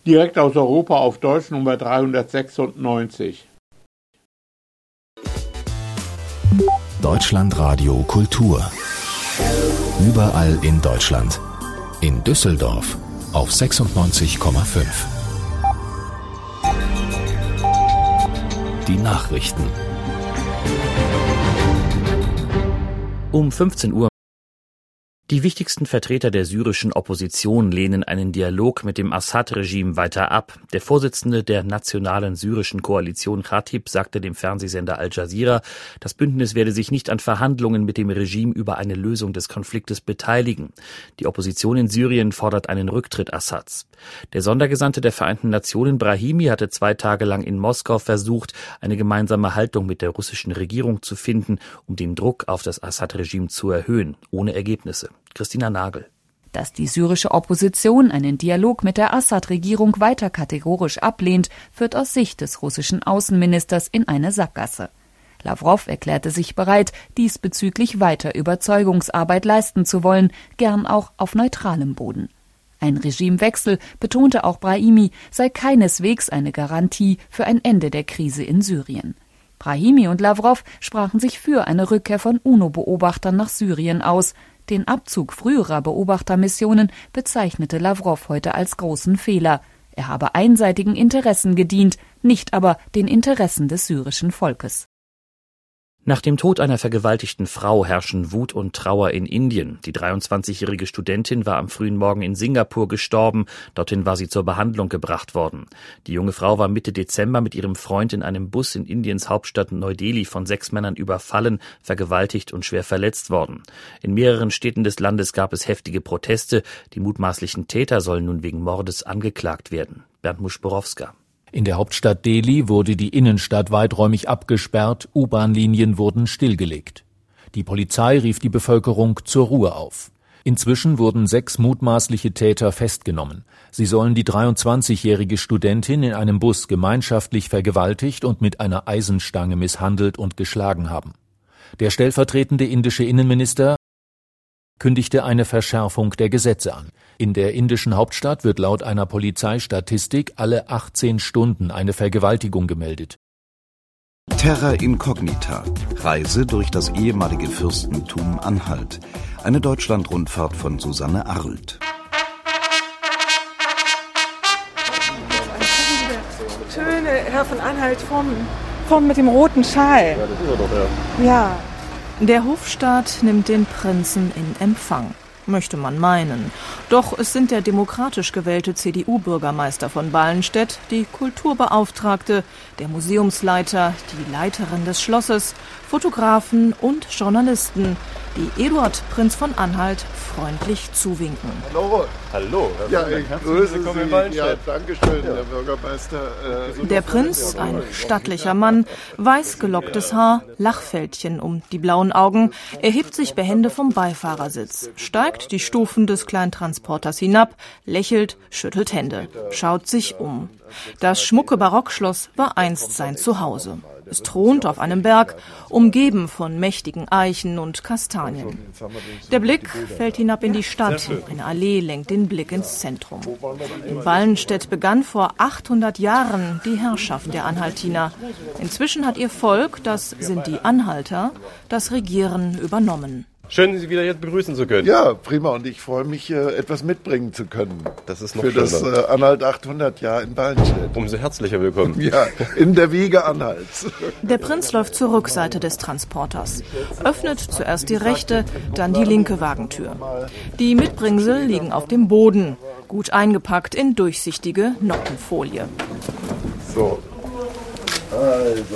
Direkt aus Europa auf Deutsch Nummer 396. Deutschlandradio Kultur. Überall in Deutschland. In Düsseldorf auf 96,5. Die Nachrichten. Um 15 Uhr. Die wichtigsten Vertreter der syrischen Opposition lehnen einen Dialog mit dem Assad-Regime weiter ab. Der Vorsitzende der nationalen syrischen Koalition Khatib sagte dem Fernsehsender Al Jazeera, das Bündnis werde sich nicht an Verhandlungen mit dem Regime über eine Lösung des Konfliktes beteiligen. Die Opposition in Syrien fordert einen Rücktritt Assads. Der Sondergesandte der Vereinten Nationen Brahimi hatte 2 Tage lang in Moskau versucht, eine gemeinsame Haltung mit der russischen Regierung zu finden, um den Druck auf das Assad-Regime zu erhöhen, ohne Ergebnisse. Christina Nagel. Dass die syrische Opposition einen Dialog mit der Assad-Regierung weiter kategorisch ablehnt, führt aus Sicht des russischen Außenministers in eine Sackgasse. Lavrov erklärte sich bereit, diesbezüglich weiter Überzeugungsarbeit leisten zu wollen, gern auch auf neutralem Boden. Ein Regimewechsel, betonte auch Brahimi, sei keineswegs eine Garantie für ein Ende der Krise in Syrien. Brahimi und Lavrov sprachen sich für eine Rückkehr von UNO-Beobachtern nach Syrien aus. Den Abzug früherer Beobachtermissionen bezeichnete Lavrov heute als großen Fehler. Er habe einseitigen Interessen gedient, nicht aber den Interessen des syrischen Volkes. Nach dem Tod einer vergewaltigten Frau herrschen Wut und Trauer in Indien. Die 23-jährige Studentin war am frühen Morgen in Singapur gestorben. Dorthin war sie zur Behandlung gebracht worden. Die junge Frau war Mitte Dezember mit ihrem Freund in einem Bus in Indiens Hauptstadt Neu-Delhi von 6 Männern überfallen, vergewaltigt und schwer verletzt worden. In mehreren Städten des Landes gab es heftige Proteste. Die mutmaßlichen Täter sollen nun wegen Mordes angeklagt werden. Bernd Muschborowska. In der Hauptstadt Delhi wurde die Innenstadt weiträumig abgesperrt, U-Bahn-Linien wurden stillgelegt. Die Polizei rief die Bevölkerung zur Ruhe auf. Inzwischen wurden 6 mutmaßliche Täter festgenommen. Sie sollen die 23-jährige Studentin in einem Bus gemeinschaftlich vergewaltigt und mit einer Eisenstange misshandelt und geschlagen haben. Der stellvertretende indische Innenminister kündigte eine Verschärfung der Gesetze an. In der indischen Hauptstadt wird laut einer Polizeistatistik alle 18 Stunden eine Vergewaltigung gemeldet. Terra Incognita. Reise durch das ehemalige Fürstentum Anhalt. Eine Deutschland-Rundfahrt von Susanne Arlt. Schöne Herr von Anhalt vom mit dem roten Schal. Ja, das ist er doch, Ja. Der Hofstaat nimmt den Prinzen in Empfang, möchte man meinen. Doch es sind der demokratisch gewählte CDU-Bürgermeister von Ballenstedt, die Kulturbeauftragte, der Museumsleiter, die Leiterin des Schlosses, Fotografen und Journalisten, die Eduard Prinz von Anhalt freundlich zuwinken. Hallo. Hallo. Ja, ich grüße Sie. Ja, danke schön, Herr Bürgermeister. Der Prinz, ein stattlicher Mann, weiß gelocktes Haar, Lachfältchen um die blauen Augen, erhebt sich behende vom Beifahrersitz, steigt die Stufen des Kleintransporters hinab, lächelt, schüttelt Hände, schaut sich um. Das schmucke Barockschloss war einst sein Zuhause. Es thront auf einem Berg, umgeben von mächtigen Eichen und Kastanien. Der Blick fällt hinab in die Stadt. Eine Allee lenkt den Blick ins Zentrum. In Ballenstedt begann vor 800 Jahren die Herrschaft der Anhaltiner. Inzwischen hat ihr Volk, das sind die Anhalter, das Regieren übernommen. Schön, Sie wieder jetzt begrüßen zu können. Ja, prima. Und ich freue mich, etwas mitbringen zu können. Das ist noch für schöner. Das Anhalt 800 Jahr in Ballenstedt. Umso herzlicher willkommen. Ja, in der Wiege Anhalts. Der Prinz läuft zur Rückseite des Transporters, öffnet zuerst die rechte, dann die linke Wagentür. Die Mitbringsel liegen auf dem Boden, gut eingepackt in durchsichtige Noppenfolie. So. Also.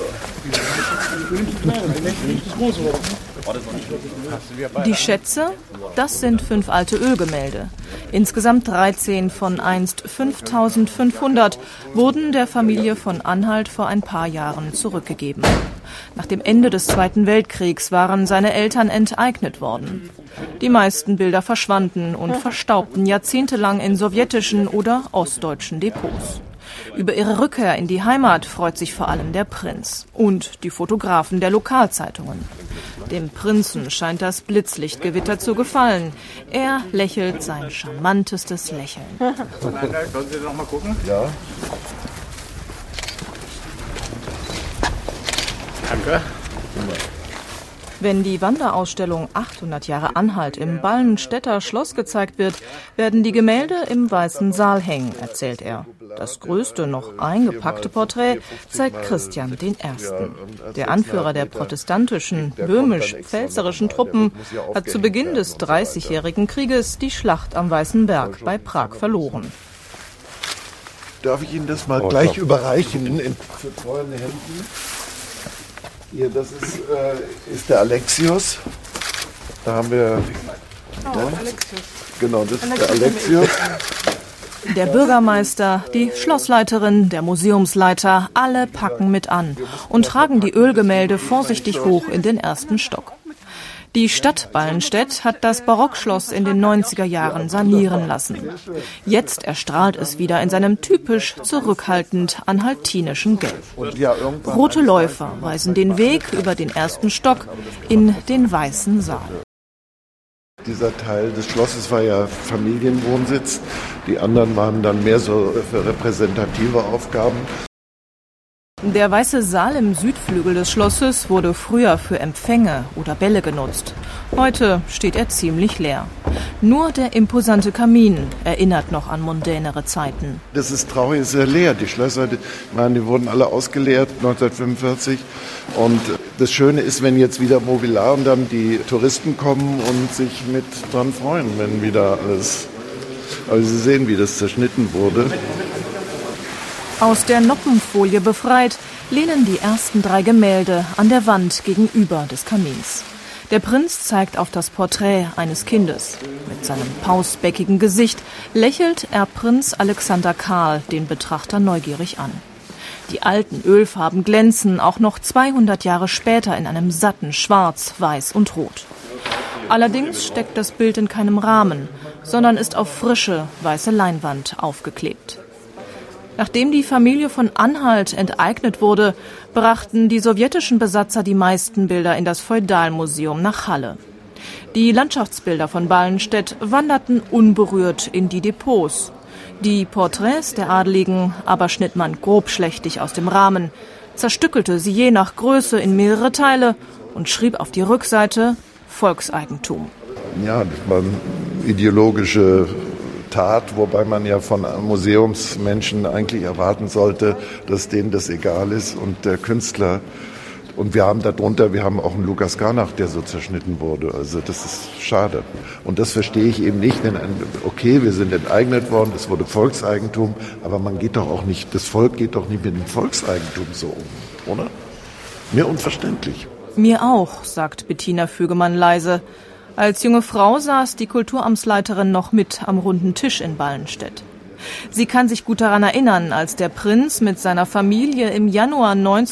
Die Schätze, das sind 5 alte Ölgemälde. Insgesamt 13 von einst 5.500 wurden der Familie von Anhalt vor ein paar Jahren zurückgegeben. Nach dem Ende des Zweiten Weltkriegs waren seine Eltern enteignet worden. Die meisten Bilder verschwanden und verstaubten jahrzehntelang in sowjetischen oder ostdeutschen Depots. Über ihre Rückkehr in die Heimat freut sich vor allem der Prinz und die Fotografen der Lokalzeitungen. Dem Prinzen scheint das Blitzlichtgewitter zu gefallen. Er lächelt sein charmantestes Lächeln. Können Sie noch mal gucken? Ja. Danke. Wenn die Wanderausstellung 800 Jahre Anhalt im Ballenstädter Schloss gezeigt wird, werden die Gemälde im Weißen Saal hängen, erzählt er. Das größte noch eingepackte Porträt zeigt Christian I., der Anführer der protestantischen, böhmisch-pfälzerischen Truppen, hat zu Beginn des Dreißigjährigen Krieges die Schlacht am Weißen Berg bei Prag verloren. Darf ich Ihnen das mal gleich überreichen in vollen Händen? Hier, das ist der Alexios. Da haben wir... Alexios. Genau, das ist der Alexios. Der Bürgermeister, die Schlossleiterin, der Museumsleiter, alle packen mit an und tragen die Ölgemälde vorsichtig hoch in den ersten Stock. Die Stadt Ballenstedt hat das Barockschloss in den 90er Jahren sanieren lassen. Jetzt erstrahlt es wieder in seinem typisch zurückhaltend anhaltinischen Gelb. Rote Läufer weisen den Weg über den ersten Stock in den Weißen Saal. Dieser Teil des Schlosses war ja Familienwohnsitz. Die anderen waren dann mehr so für repräsentative Aufgaben. Der Weiße Saal im Südflügel des Schlosses wurde früher für Empfänge oder Bälle genutzt. Heute steht er ziemlich leer. Nur der imposante Kamin erinnert noch an mondänere Zeiten. Das ist traurig, ist sehr leer. Die Schlösser, die wurden alle ausgeleert 1945. Und das Schöne ist, wenn jetzt wieder Mobiliar und dann die Touristen kommen und sich mit dran freuen, wenn wieder alles... Also Sie sehen, wie das zerschnitten wurde. Aus der Noppenfolie befreit, lehnen die ersten 3 Gemälde an der Wand gegenüber des Kamins. Der Prinz zeigt auf das Porträt eines Kindes. Mit seinem pausbäckigen Gesicht lächelt Erbprinz Alexander Karl den Betrachter neugierig an. Die alten Ölfarben glänzen auch noch 200 Jahre später in einem satten Schwarz, Weiß und Rot. Allerdings steckt das Bild in keinem Rahmen, sondern ist auf frische, weiße Leinwand aufgeklebt. Nachdem die Familie von Anhalt enteignet wurde, brachten die sowjetischen Besatzer die meisten Bilder in das Feudalmuseum nach Halle. Die Landschaftsbilder von Ballenstedt wanderten unberührt in die Depots. Die Porträts der Adeligen aber schnitt man grobschlächtig aus dem Rahmen, zerstückelte sie je nach Größe in mehrere Teile und schrieb auf die Rückseite Volkseigentum. Ja, das war eine ideologische Tat, wobei man ja von Museumsmenschen eigentlich erwarten sollte, dass denen das egal ist und der Künstler. Und wir haben auch einen Lukas Garnach, der so zerschnitten wurde. Also das ist schade. Und das verstehe ich eben nicht. Denn okay, wir sind enteignet worden, es wurde Volkseigentum, aber das Volk geht doch nicht mit dem Volkseigentum so um, oder? Mir unverständlich. Mir auch, sagt Bettina Fügemann leise. Als junge Frau saß die Kulturamtsleiterin noch mit am runden Tisch in Ballenstedt. Sie kann sich gut daran erinnern, als der Prinz mit seiner Familie im Januar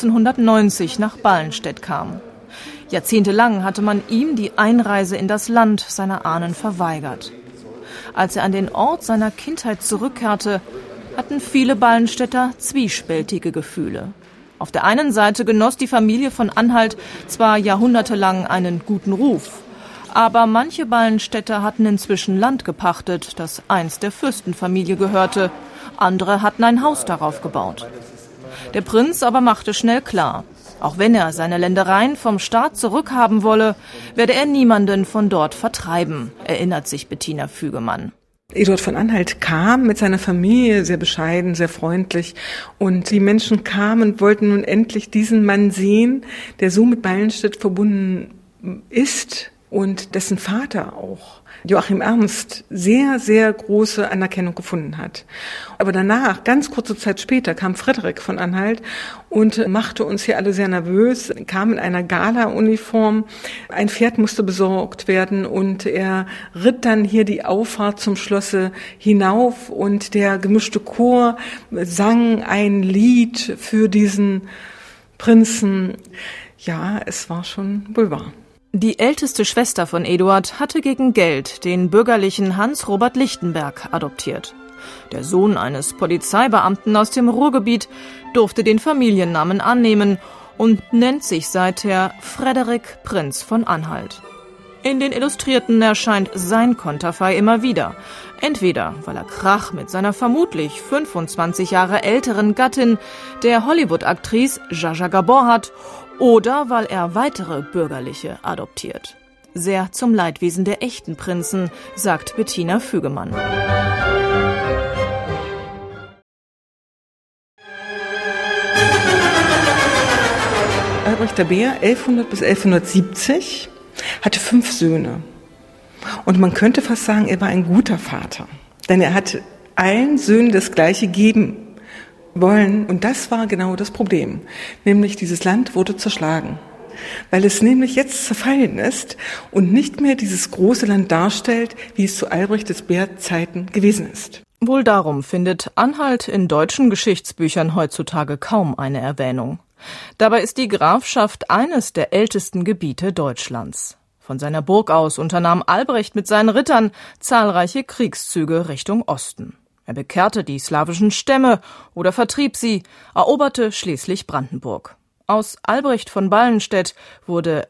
1990 nach Ballenstedt kam. Jahrzehntelang hatte man ihm die Einreise in das Land seiner Ahnen verweigert. Als er an den Ort seiner Kindheit zurückkehrte, hatten viele Ballenstädter zwiespältige Gefühle. Auf der einen Seite genoss die Familie von Anhalt zwar jahrhundertelang einen guten Ruf, aber manche Ballenstädter hatten inzwischen Land gepachtet, das einst der Fürstenfamilie gehörte. Andere hatten ein Haus darauf gebaut. Der Prinz aber machte schnell klar, auch wenn er seine Ländereien vom Staat zurückhaben wolle, werde er niemanden von dort vertreiben, erinnert sich Bettina Fügemann. Eduard von Anhalt kam mit seiner Familie, sehr bescheiden, sehr freundlich. Und die Menschen kamen, wollten nun endlich diesen Mann sehen, der so mit Ballenstedt verbunden ist. Und dessen Vater auch, Joachim Ernst, sehr, sehr große Anerkennung gefunden hat. Aber danach, ganz kurze Zeit später, kam Frederik von Anhalt und machte uns hier alle sehr nervös, kam in einer Gala-Uniform. Ein Pferd musste besorgt werden und er ritt dann hier die Auffahrt zum Schlosse hinauf und der gemischte Chor sang ein Lied für diesen Prinzen. Ja, es war schon Boulevard. Die älteste Schwester von Eduard hatte gegen Geld den bürgerlichen Hans-Robert Lichtenberg adoptiert. Der Sohn eines Polizeibeamten aus dem Ruhrgebiet durfte den Familiennamen annehmen und nennt sich seither Frederik Prinz von Anhalt. In den Illustrierten erscheint sein Konterfei immer wieder. Entweder weil er Krach mit seiner vermutlich 25 Jahre älteren Gattin, der Hollywood-Aktrice Zsa Zsa Gabor, hat, oder weil er weitere Bürgerliche adoptiert. Sehr zum Leidwesen der echten Prinzen, sagt Bettina Fügemann. Albrecht der Bär, 1100 bis 1170, hatte 5 Söhne. Und man könnte fast sagen, er war ein guter Vater. Denn er hat allen Söhnen das Gleiche geben wollen. Und das war genau das Problem. Nämlich dieses Land wurde zerschlagen. Weil es nämlich jetzt zerfallen ist und nicht mehr dieses große Land darstellt, wie es zu Albrecht des Bär Zeiten gewesen ist. Wohl darum findet Anhalt in deutschen Geschichtsbüchern heutzutage kaum eine Erwähnung. Dabei ist die Grafschaft eines der ältesten Gebiete Deutschlands. Von seiner Burg aus unternahm Albrecht mit seinen Rittern zahlreiche Kriegszüge Richtung Osten. Er bekehrte die slawischen Stämme oder vertrieb sie, eroberte schließlich Brandenburg. Aus Albrecht von Ballenstedt wurde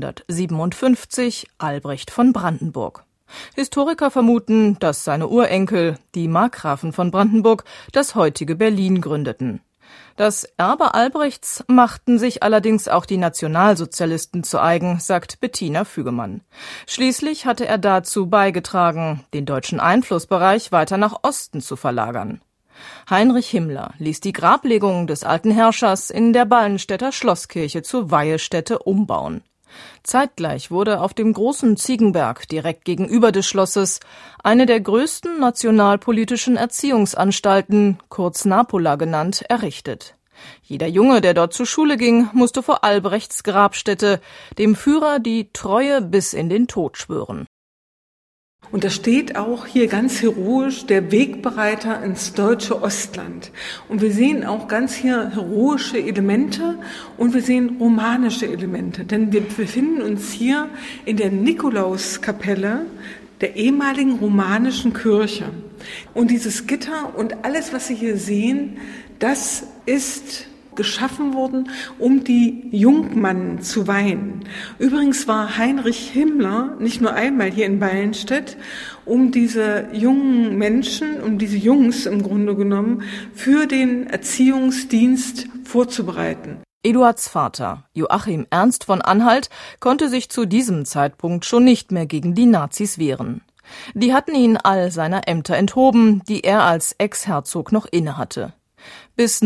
1157 Albrecht von Brandenburg. Historiker vermuten, dass seine Urenkel, die Markgrafen von Brandenburg, das heutige Berlin gründeten. Das Erbe Albrechts machten sich allerdings auch die Nationalsozialisten zu eigen, sagt Bettina Fügemann. Schließlich hatte er dazu beigetragen, den deutschen Einflussbereich weiter nach Osten zu verlagern. Heinrich Himmler ließ die Grablegung des alten Herrschers in der Ballenstedter Schlosskirche zur Weihestätte umbauen. Zeitgleich wurde auf dem großen Ziegenberg direkt gegenüber des Schlosses eine der größten nationalpolitischen Erziehungsanstalten, kurz Napola genannt, errichtet. Jeder Junge, der dort zur Schule ging, musste vor Albrechts Grabstätte dem Führer die Treue bis in den Tod schwören. Und da steht auch hier ganz heroisch der Wegbereiter ins deutsche Ostland. Und wir sehen auch ganz hier heroische Elemente und wir sehen romanische Elemente. Denn wir befinden uns hier in der Nikolauskapelle der ehemaligen romanischen Kirche. Und dieses Gitter und alles, was Sie hier sehen, das ist geschaffen worden, um die Jungmannen zu weihen. Übrigens war Heinrich Himmler nicht nur einmal hier in Ballenstedt, um diese jungen Menschen, um diese Jungs im Grunde genommen, für den Erziehungsdienst vorzubereiten. Eduards Vater, Joachim Ernst von Anhalt, konnte sich zu diesem Zeitpunkt schon nicht mehr gegen die Nazis wehren. Die hatten ihn all seiner Ämter enthoben, die er als Ex-Herzog noch innehatte. Bis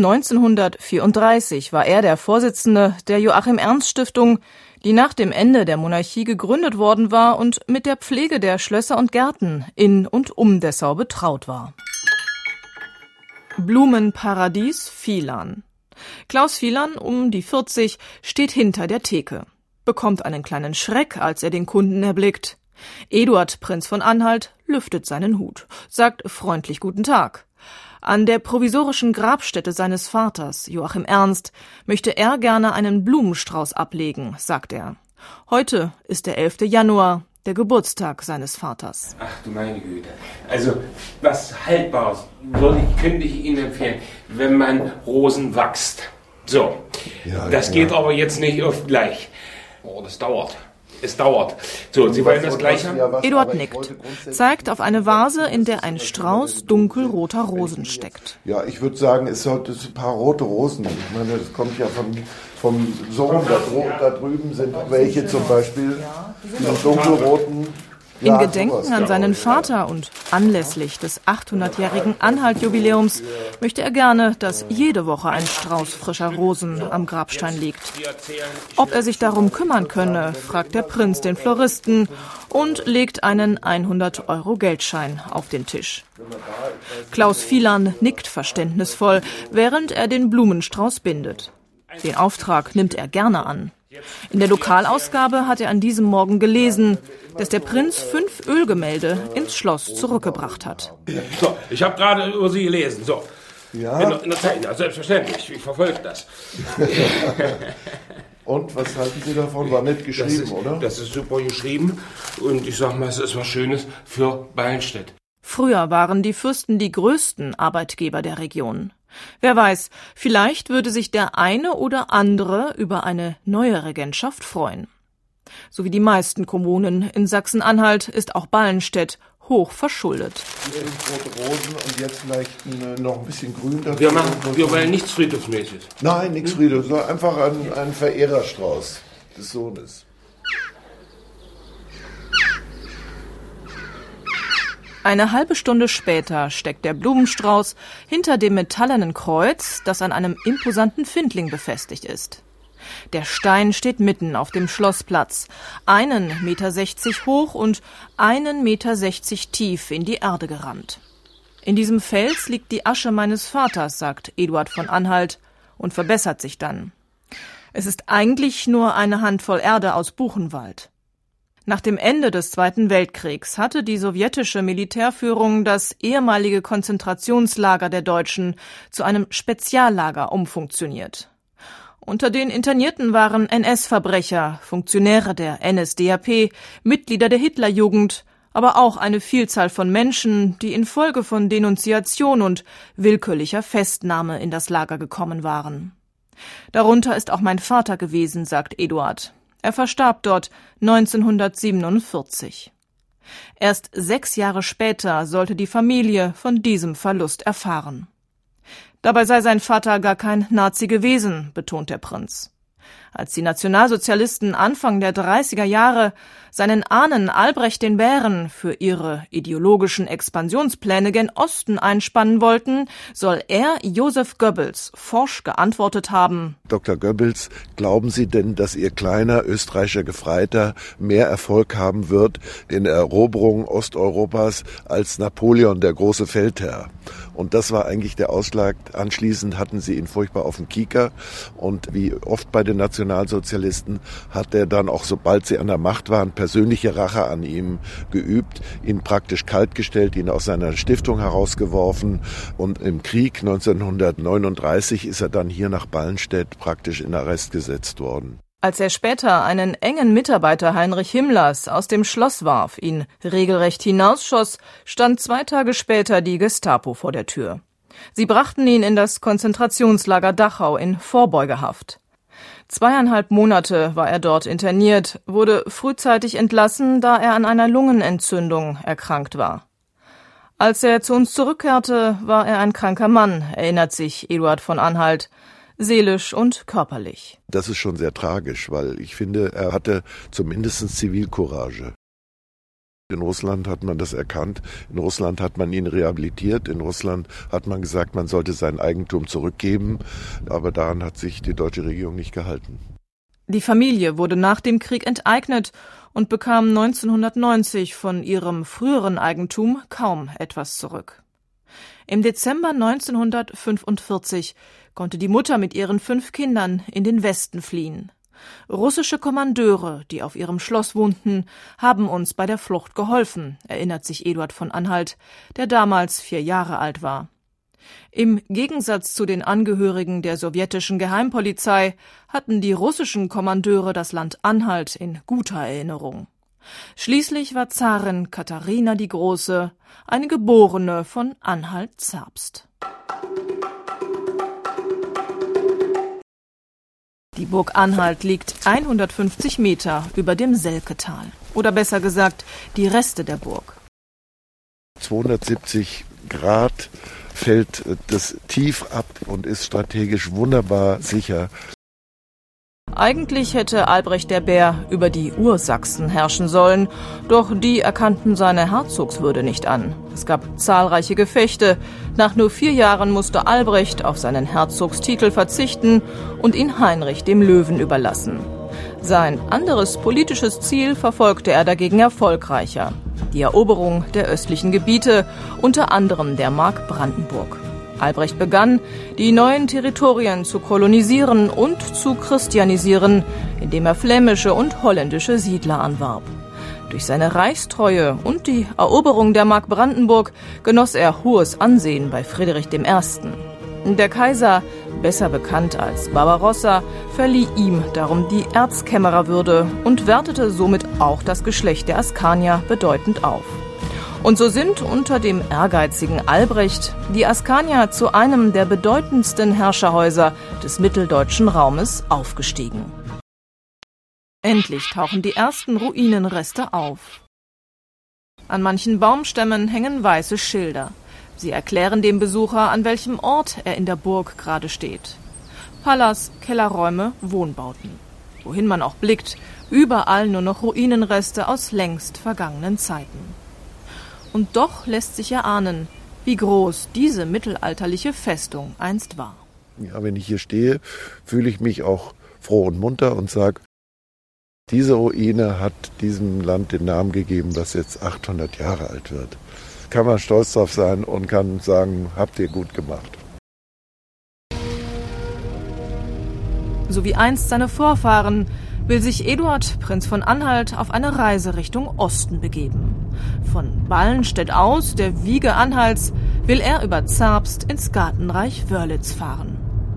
1934 war er der Vorsitzende der Joachim-Ernst-Stiftung, die nach dem Ende der Monarchie gegründet worden war und mit der Pflege der Schlösser und Gärten in und um Dessau betraut war. Blumenparadies Phielan. Klaus Phielan, um die 40, steht hinter der Theke, bekommt einen kleinen Schreck, als er den Kunden erblickt. Eduard Prinz von Anhalt lüftet seinen Hut, sagt freundlich Guten Tag. An der provisorischen Grabstätte seines Vaters, Joachim Ernst, möchte er gerne einen Blumenstrauß ablegen, sagt er. Heute ist der 11. Januar, der Geburtstag seines Vaters. Ach du meine Güte. Also, was Haltbares könnte ich Ihnen empfehlen, wenn man Rosen wächst. So, ja, das geht aber jetzt nicht auf gleich. Oh, das dauert. Es dauert. So, Sie wollen das gleich haben? Eduard nickt, zeigt auf eine Vase, in der ein Strauß dunkelroter Rosen steckt. Ja, ich würde sagen, es sind ein paar rote Rosen. Ich meine, das kommt ja vom Sohn. Da drüben sind welche zum Beispiel, die dunkelroten. In Gedenken an seinen Vater und anlässlich des 800-jährigen Anhalt-Jubiläums möchte er gerne, dass jede Woche ein Strauß frischer Rosen am Grabstein liegt. Ob er sich darum kümmern könne, fragt der Prinz den Floristen und legt einen 100-Euro-Geldschein auf den Tisch. Klaus Phielan nickt verständnisvoll, während er den Blumenstrauß bindet. Den Auftrag nimmt er gerne an. In der Lokalausgabe hat er an diesem Morgen gelesen, dass der Prinz 5 Ölgemälde ins Schloss zurückgebracht hat. So, ich habe gerade über Sie gelesen. So. Ja? In der Zeitung, ja, selbstverständlich. Ich verfolge das. Und, was halten Sie davon? War nett geschrieben, oder? Das ist super geschrieben. Und ich sag mal, es ist was Schönes für Ballenstedt. Früher waren die Fürsten die größten Arbeitgeber der Region. Wer weiß, vielleicht würde sich der eine oder andere über eine neue Regentschaft freuen. So wie die meisten Kommunen in Sachsen-Anhalt ist auch Ballenstedt hoch verschuldet. Hier rote Rosen und jetzt vielleicht noch ein bisschen Grün dazu. Wir wollen nichts Friedhofsmäßiges. Nein, nichts Friedhof, sondern einfach ein Verehrerstrauß des Sohnes. Eine halbe Stunde später steckt der Blumenstrauß hinter dem metallenen Kreuz, das an einem imposanten Findling befestigt ist. Der Stein steht mitten auf dem Schlossplatz, 1,60 Meter hoch und 1,60 Meter tief in die Erde gerammt. In diesem Fels liegt die Asche meines Vaters, sagt Eduard von Anhalt und verbessert sich dann. Es ist eigentlich nur eine Handvoll Erde aus Buchenwald. Nach dem Ende des Zweiten Weltkriegs hatte die sowjetische Militärführung das ehemalige Konzentrationslager der Deutschen zu einem Speziallager umfunktioniert. Unter den Internierten waren NS-Verbrecher, Funktionäre der NSDAP, Mitglieder der Hitlerjugend, aber auch eine Vielzahl von Menschen, die infolge von Denunziation und willkürlicher Festnahme in das Lager gekommen waren. Darunter ist auch mein Vater gewesen, sagt Eduard. Er verstarb dort 1947. Erst 6 Jahre später sollte die Familie von diesem Verlust erfahren. Dabei sei sein Vater gar kein Nazi gewesen, betont der Prinz. Als die Nationalsozialisten Anfang der 30er Jahre seinen Ahnen Albrecht den Bären für ihre ideologischen Expansionspläne gen Osten einspannen wollten, soll er Joseph Goebbels forsch geantwortet haben: Dr. Goebbels, glauben Sie denn, dass Ihr kleiner österreichischer Gefreiter mehr Erfolg haben wird in der Eroberung Osteuropas als Napoleon, der große Feldherr? Und das war eigentlich der Ausschlag. Anschließend hatten sie ihn furchtbar auf dem Kieker. Und wie oft bei den Nationalsozialisten hat er dann auch, sobald sie an der Macht waren, persönliche Rache an ihm geübt, ihn praktisch kaltgestellt, ihn aus seiner Stiftung herausgeworfen. Und im Krieg 1939 ist er dann hier nach Ballenstedt praktisch in Arrest gesetzt worden. Als er später einen engen Mitarbeiter Heinrich Himmlers aus dem Schloss warf, ihn regelrecht hinausschoss, stand 2 Tage später die Gestapo vor der Tür. Sie brachten ihn in das Konzentrationslager Dachau in Vorbeugehaft. 2,5 Monate war er dort interniert, wurde frühzeitig entlassen, da er an einer Lungenentzündung erkrankt war. Als er zu uns zurückkehrte, war er ein kranker Mann, erinnert sich Eduard von Anhalt. Seelisch und körperlich. Das ist schon sehr tragisch, weil ich finde, er hatte zumindest Zivilcourage. In Russland hat man das erkannt, in Russland hat man ihn rehabilitiert, in Russland hat man gesagt, man sollte sein Eigentum zurückgeben, aber daran hat sich die deutsche Regierung nicht gehalten. Die Familie wurde nach dem Krieg enteignet und bekam 1990 von ihrem früheren Eigentum kaum etwas zurück. Im Dezember 1945 konnte die Mutter mit ihren 5 Kindern in den Westen fliehen. Russische Kommandeure, die auf ihrem Schloss wohnten, haben uns bei der Flucht geholfen, erinnert sich Eduard von Anhalt, der damals 4 Jahre alt war. Im Gegensatz zu den Angehörigen der sowjetischen Geheimpolizei hatten die russischen Kommandeure das Land Anhalt in guter Erinnerung. Schließlich war Zarin Katharina die Große eine Geborene von Anhalt-Zerbst. Die Burg Anhalt liegt 150 Meter über dem Selketal. Oder besser gesagt, die Reste der Burg. 270 Grad fällt das tief ab und ist strategisch wunderbar sicher. Eigentlich hätte Albrecht der Bär über die Ursachsen herrschen sollen, doch die erkannten seine Herzogswürde nicht an. Es gab zahlreiche Gefechte. Nach nur 4 Jahren musste Albrecht auf seinen Herzogstitel verzichten und ihn Heinrich dem Löwen überlassen. Sein anderes politisches Ziel verfolgte er dagegen erfolgreicher: die Eroberung der östlichen Gebiete, unter anderem der Mark Brandenburg. Albrecht begann, die neuen Territorien zu kolonisieren und zu christianisieren, indem er flämische und holländische Siedler anwarb. Durch seine Reichstreue und die Eroberung der Mark Brandenburg genoss er hohes Ansehen bei Friedrich I. Der Kaiser, besser bekannt als Barbarossa, verlieh ihm darum die Erzkämmererwürde und wertete somit auch das Geschlecht der Askanier bedeutend auf. Und so sind unter dem ehrgeizigen Albrecht die Askanier zu einem der bedeutendsten Herrscherhäuser des mitteldeutschen Raumes aufgestiegen. Endlich tauchen die ersten Ruinenreste auf. An manchen Baumstämmen hängen weiße Schilder. Sie erklären dem Besucher, an welchem Ort er in der Burg gerade steht. Palas, Kellerräume, Wohnbauten. Wohin man auch blickt, überall nur noch Ruinenreste aus längst vergangenen Zeiten. Und doch lässt sich erahnen, wie groß diese mittelalterliche Festung einst war. Ja, wenn ich hier stehe, fühle ich mich auch froh und munter und sage, diese Ruine hat diesem Land den Namen gegeben, das jetzt 800 Jahre alt wird. Kann man stolz drauf sein und kann sagen, habt ihr gut gemacht. So wie einst seine Vorfahren will sich Eduard, Prinz von Anhalt, auf eine Reise Richtung Osten begeben. Von Ballenstedt aus, der Wiege Anhalts, will er über Zerbst ins Gartenreich Wörlitz fahren.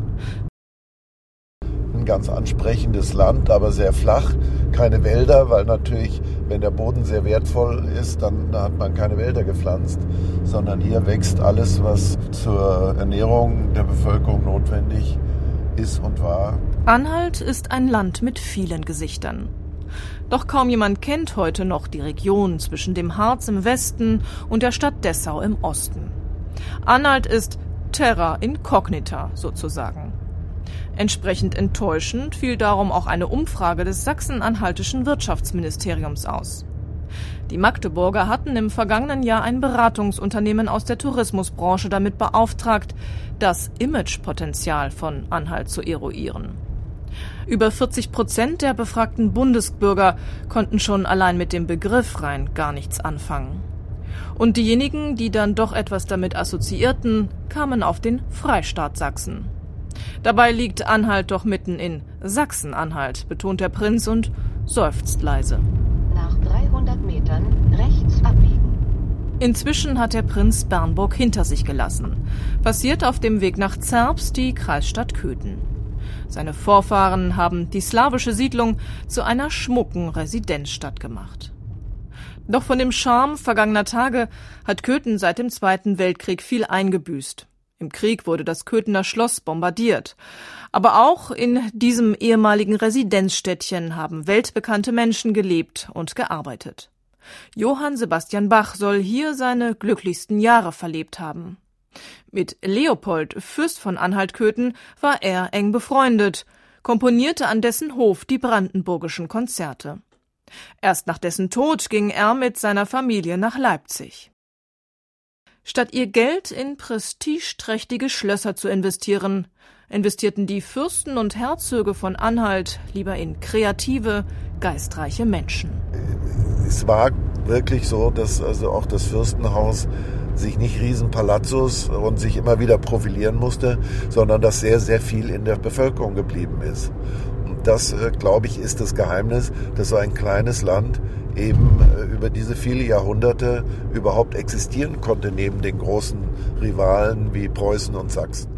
Ein ganz ansprechendes Land, aber sehr flach, keine Wälder, weil natürlich, wenn der Boden sehr wertvoll ist, dann hat man keine Wälder gepflanzt, sondern hier wächst alles, was zur Ernährung der Bevölkerung notwendig ist und war. Anhalt ist ein Land mit vielen Gesichtern. Doch kaum jemand kennt heute noch die Region zwischen dem Harz im Westen und der Stadt Dessau im Osten. Anhalt ist terra incognita sozusagen. Entsprechend enttäuschend fiel darum auch eine Umfrage des sachsen-anhaltischen Wirtschaftsministeriums aus. Die Magdeburger hatten im vergangenen Jahr ein Beratungsunternehmen aus der Tourismusbranche damit beauftragt, das Imagepotenzial von Anhalt zu eruieren. Über 40% der befragten Bundesbürger konnten schon allein mit dem Begriff rein gar nichts anfangen. Und diejenigen, die dann doch etwas damit assoziierten, kamen auf den Freistaat Sachsen. Dabei liegt Anhalt doch mitten in Sachsen-Anhalt, betont der Prinz und seufzt leise. Nach 300 Metern rechts abbiegen. Inzwischen hat der Prinz Bernburg hinter sich gelassen. Passiert auf dem Weg nach Zerbst die Kreisstadt Köthen. Seine Vorfahren haben die slawische Siedlung zu einer schmucken Residenzstadt gemacht. Doch von dem Charme vergangener Tage hat Köthen seit dem Zweiten Weltkrieg viel eingebüßt. Im Krieg wurde das Köthener Schloss bombardiert. Aber auch in diesem ehemaligen Residenzstädtchen haben weltbekannte Menschen gelebt und gearbeitet. Johann Sebastian Bach soll hier seine glücklichsten Jahre verlebt haben. Mit Leopold, Fürst von Anhalt-Köthen, war er eng befreundet, komponierte an dessen Hof die brandenburgischen Konzerte. Erst nach dessen Tod ging er mit seiner Familie nach Leipzig. Statt ihr Geld in prestigeträchtige Schlösser zu investieren, investierten die Fürsten und Herzöge von Anhalt lieber in kreative, geistreiche Menschen. Es war wirklich so, dass also auch das Fürstenhaus sich nicht Riesenpalazzos und sich immer wieder profilieren musste, sondern dass sehr, sehr viel in der Bevölkerung geblieben ist. Und das, glaube ich, ist das Geheimnis, dass so ein kleines Land eben über diese vielen Jahrhunderte überhaupt existieren konnte, neben den großen Rivalen wie Preußen und Sachsen.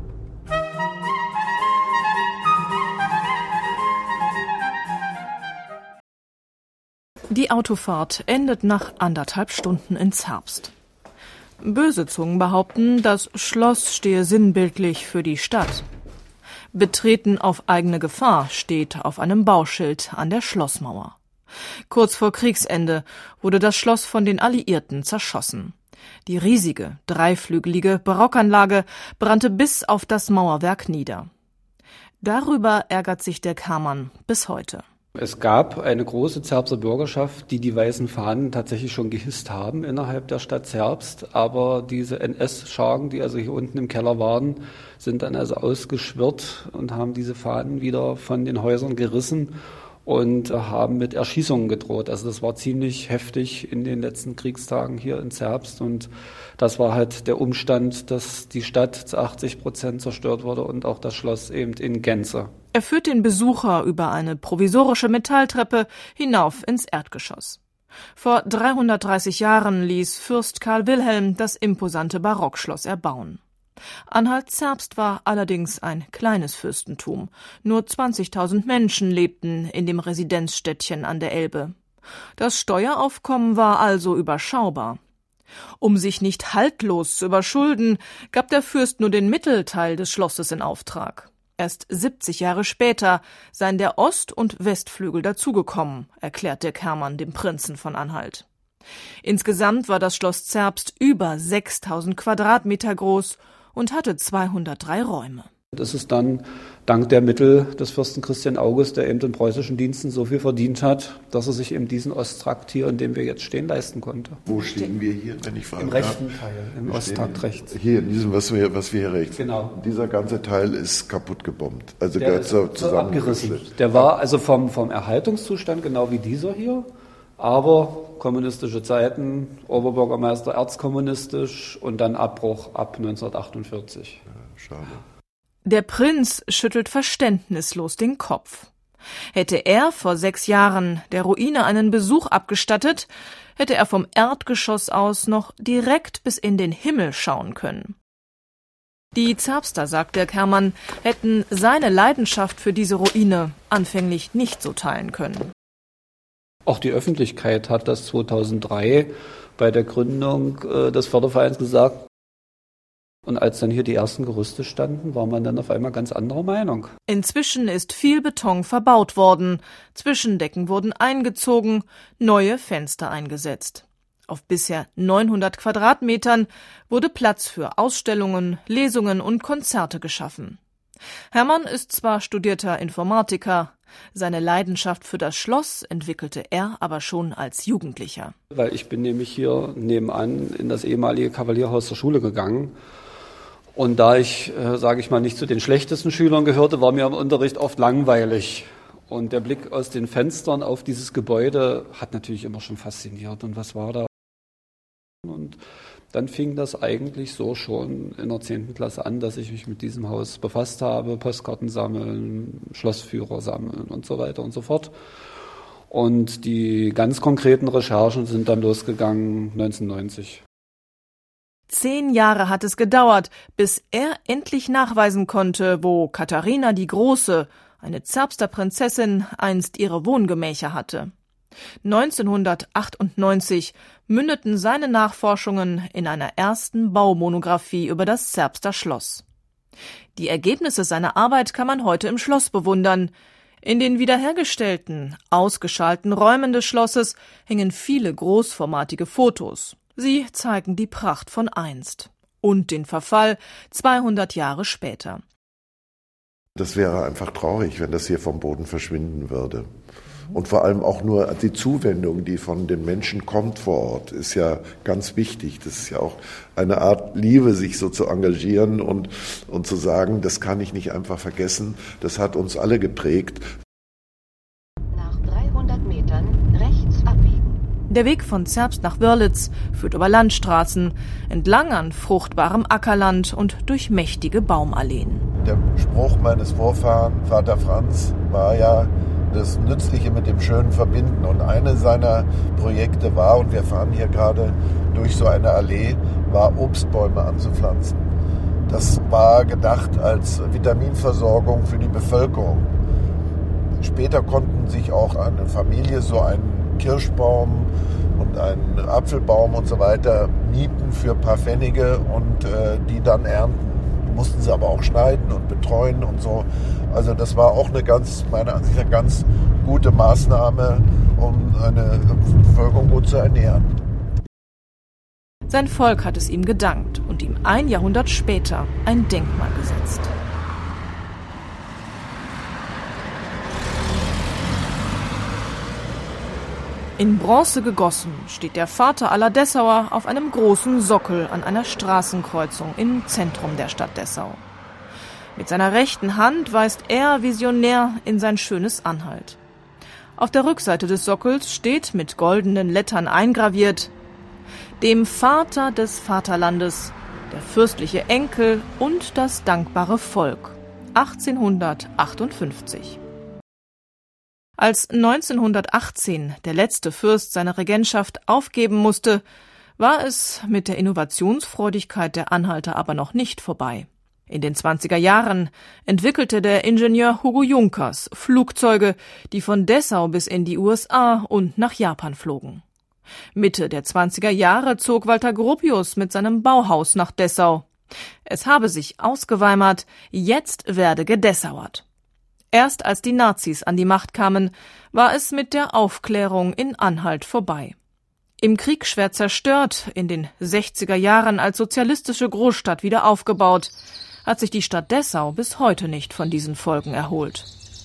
Die Autofahrt endet nach 1,5 Stunden in Zerbst. Böse Zungen behaupten, das Schloss stehe sinnbildlich für die Stadt. Betreten auf eigene Gefahr steht auf einem Bauschild an der Schlossmauer. Kurz vor Kriegsende wurde das Schloss von den Alliierten zerschossen. Die riesige, dreiflügelige Barockanlage brannte bis auf das Mauerwerk nieder. Darüber ärgert sich der Kamern bis heute. Es gab eine große Zerbster Bürgerschaft, die weißen Fahnen tatsächlich schon gehisst haben innerhalb der Stadt Zerbst. Aber diese NS-Schergen, die also hier unten im Keller waren, sind dann also ausgeschwirrt und haben diese Fahnen wieder von den Häusern gerissen und haben mit Erschießungen gedroht. Also das war ziemlich heftig in den letzten Kriegstagen hier in Zerbst. Und das war halt der Umstand, dass die Stadt zu 80% zerstört wurde und auch das Schloss eben in Gänze. Er führt den Besucher über eine provisorische Metalltreppe hinauf ins Erdgeschoss. Vor 330 Jahren ließ Fürst Karl Wilhelm das imposante Barockschloss erbauen. Anhalt-Zerbst war allerdings ein kleines Fürstentum. Nur 20.000 Menschen lebten in dem Residenzstädtchen an der Elbe. Das Steueraufkommen war also überschaubar. Um sich nicht haltlos zu überschulden, gab der Fürst nur den Mittelteil des Schlosses in Auftrag. Erst 70 Jahre später seien der Ost- und Westflügel dazugekommen, erklärte Kermann dem Prinzen von Anhalt. Insgesamt war das Schloss Zerbst über 6.000 Quadratmeter groß und hatte 203 Räume. Das ist dann dank der Mittel des Fürsten Christian August, der eben in preußischen Diensten so viel verdient hat, dass er sich eben diesen Osttrakt hier, in dem wir jetzt stehen, leisten konnte. Wo stehen wir hier, wenn ich frage? Im rechten Teil, im Osttrakt rechts. Hier, in diesem, was wir hier rechts. Genau. Dieser ganze Teil ist kaputt gebombt. Also der gehört ist zusammengerissen. Der war also vom Erhaltungszustand genau wie dieser hier, aber kommunistische Zeiten, Oberbürgermeister erzkommunistisch und dann Abbruch ab 1948. Ja, schade. Der Prinz schüttelt verständnislos den Kopf. Hätte er vor 6 Jahren der Ruine einen Besuch abgestattet, hätte er vom Erdgeschoss aus noch direkt bis in den Himmel schauen können. Die Zerbster, sagt der Kermann, hätten seine Leidenschaft für diese Ruine anfänglich nicht so teilen können. Auch die Öffentlichkeit hat das 2003 bei der Gründung des Fördervereins gesagt. Und als dann hier die ersten Gerüste standen, war man dann auf einmal ganz anderer Meinung. Inzwischen ist viel Beton verbaut worden, Zwischendecken wurden eingezogen, neue Fenster eingesetzt. Auf bisher 900 Quadratmetern wurde Platz für Ausstellungen, Lesungen und Konzerte geschaffen. Hermann ist zwar studierter Informatiker, seine Leidenschaft für das Schloss entwickelte er aber schon als Jugendlicher. Weil ich bin nämlich hier nebenan in das ehemalige Kavalierhaus der Schule gegangen. Und da ich, sage ich mal, nicht zu den schlechtesten Schülern gehörte, war mir im Unterricht oft langweilig. Und der Blick aus den Fenstern auf dieses Gebäude hat natürlich immer schon fasziniert. Und was war da? Und dann fing das eigentlich so schon in der 10. Klasse an, dass ich mich mit diesem Haus befasst habe. Postkarten sammeln, Schlossführer sammeln und so weiter und so fort. Und die ganz konkreten Recherchen sind dann losgegangen 1990. 10 Jahre hat es gedauert, bis er endlich nachweisen konnte, wo Katharina die Große, eine Zerbster Prinzessin, einst ihre Wohngemächer hatte. 1998 mündeten seine Nachforschungen in einer ersten Baumonographie über das Zerbster Schloss. Die Ergebnisse seiner Arbeit kann man heute im Schloss bewundern. In den wiederhergestellten, ausgeschalten Räumen des Schlosses hängen viele großformatige Fotos. Sie zeigen die Pracht von einst und den Verfall 200 Jahre später. Das wäre einfach traurig, wenn das hier vom Boden verschwinden würde. Und vor allem auch nur die Zuwendung, die von den Menschen kommt vor Ort, ist ja ganz wichtig. Das ist ja auch eine Art Liebe, sich so zu engagieren und zu sagen, das kann ich nicht einfach vergessen. Das hat uns alle geprägt. Nach 300 Metern rechts abbiegen. Der Weg von Zerbst nach Wörlitz führt über Landstraßen, entlang an fruchtbarem Ackerland und durch mächtige Baumalleen. Der Spruch meines Vorfahren, Vater Franz, war ja, das Nützliche mit dem Schönen verbinden. Und eine seiner Projekte war, und wir fahren hier gerade durch so eine Allee, war Obstbäume anzupflanzen. Das war gedacht als Vitaminversorgung für die Bevölkerung. Später konnten sich auch eine Familie so einen Kirschbaum und einen Apfelbaum und so weiter mieten für ein paar Pfennige und die dann ernten. Die mussten sie aber auch schneiden und betreuen und so. Also das war auch meiner Ansicht nach eine ganz gute Maßnahme, um eine Bevölkerung gut zu ernähren. Sein Volk hat es ihm gedankt und ihm 1 Jahrhundert später ein Denkmal gesetzt. In Bronze gegossen steht der Vater aller Dessauer auf einem großen Sockel an einer Straßenkreuzung im Zentrum der Stadt Dessau. Mit seiner rechten Hand weist er visionär in sein schönes Anhalt. Auf der Rückseite des Sockels steht mit goldenen Lettern eingraviert: Dem Vater des Vaterlandes, der fürstliche Enkel und das dankbare Volk. 1858. Als 1918 der letzte Fürst seine Regentschaft aufgeben musste, war es mit der Innovationsfreudigkeit der Anhalter aber noch nicht vorbei. In den 20er Jahren entwickelte der Ingenieur Hugo Junkers Flugzeuge, die von Dessau bis in die USA und nach Japan flogen. Mitte der 20er Jahre zog Walter Gropius mit seinem Bauhaus nach Dessau. Es habe sich ausgeweimert, jetzt werde gedessauert. Erst als die Nazis an die Macht kamen, war es mit der Aufklärung in Anhalt vorbei. Im Krieg schwer zerstört, in den 60er Jahren als sozialistische Großstadt wieder aufgebaut, hat sich die Stadt Dessau bis heute nicht von diesen Folgen erholt.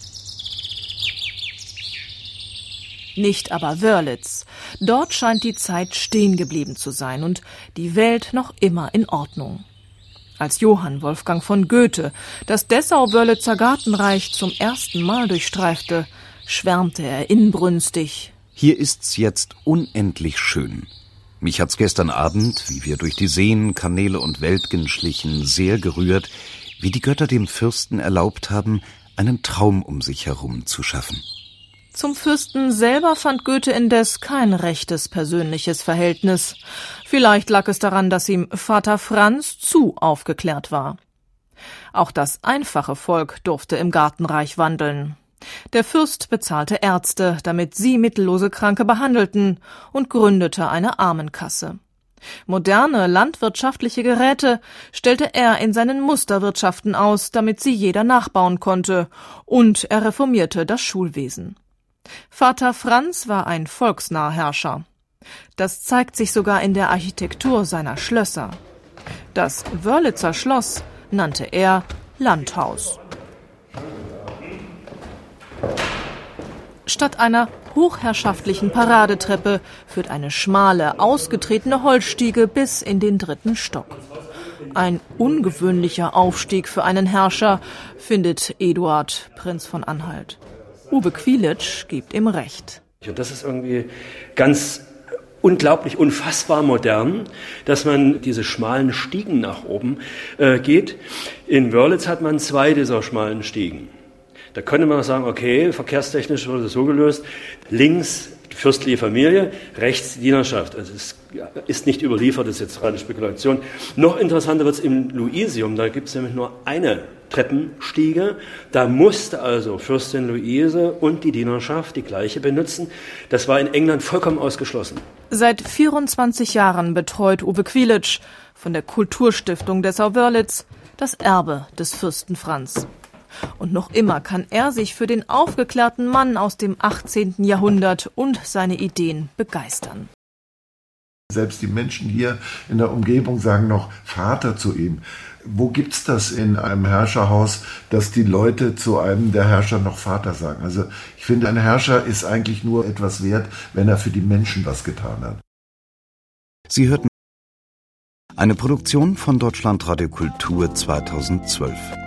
Nicht aber Wörlitz. Dort scheint die Zeit stehen geblieben zu sein und die Welt noch immer in Ordnung. Als Johann Wolfgang von Goethe das Dessau-Wörlitzer Gartenreich zum ersten Mal durchstreifte, schwärmte er inbrünstig: Hier ist's jetzt unendlich schön. Mich hat's gestern Abend, wie wir durch die Seen, Kanäle und Wäldgen schlichen, sehr gerührt, wie die Götter dem Fürsten erlaubt haben, einen Traum um sich herum zu schaffen. Zum Fürsten selber fand Goethe indes kein rechtes persönliches Verhältnis. Vielleicht lag es daran, dass ihm Vater Franz zu aufgeklärt war. Auch das einfache Volk durfte im Gartenreich wandeln. Der Fürst bezahlte Ärzte, damit sie mittellose Kranke behandelten, und gründete eine Armenkasse. Moderne landwirtschaftliche Geräte stellte er in seinen Musterwirtschaften aus, damit sie jeder nachbauen konnte, und er reformierte das Schulwesen. Vater Franz war ein volksnaher Herrscher. Das zeigt sich sogar in der Architektur seiner Schlösser. Das Wörlitzer Schloss nannte er Landhaus. Statt einer hochherrschaftlichen Paradetreppe führt eine schmale, ausgetretene Holzstiege bis in den 3. Stock. Ein ungewöhnlicher Aufstieg für einen Herrscher, findet Eduard, Prinz von Anhalt. Uwe Kwielitsch gibt ihm recht. Und das ist irgendwie ganz unglaublich, unfassbar modern, dass man diese schmalen Stiegen nach oben geht. In Wörlitz hat man 2 dieser schmalen Stiegen. Da könnte man sagen, okay, verkehrstechnisch wurde das so gelöst, links die fürstliche Familie, rechts die Dienerschaft. Also es ist nicht überliefert, das ist jetzt reine Spekulation. Noch interessanter wird es im Luisium, da gibt es nämlich nur eine Treppenstiege. Da musste also Fürstin Luise und die Dienerschaft die gleiche benutzen. Das war in England vollkommen ausgeschlossen. Seit 24 Jahren betreut Uwe Kwielitsch von der Kulturstiftung Dessau-Wörlitz das Erbe des Fürsten Franz. Und noch immer kann er sich für den aufgeklärten Mann aus dem 18. Jahrhundert und seine Ideen begeistern. Selbst die Menschen hier in der Umgebung sagen noch Vater zu ihm. Wo gibt's das in einem Herrscherhaus, dass die Leute zu einem der Herrscher noch Vater sagen? Also ich finde, ein Herrscher ist eigentlich nur etwas wert, wenn er für die Menschen was getan hat. Sie hörten eine Produktion von Deutschlandradio Kultur 2012.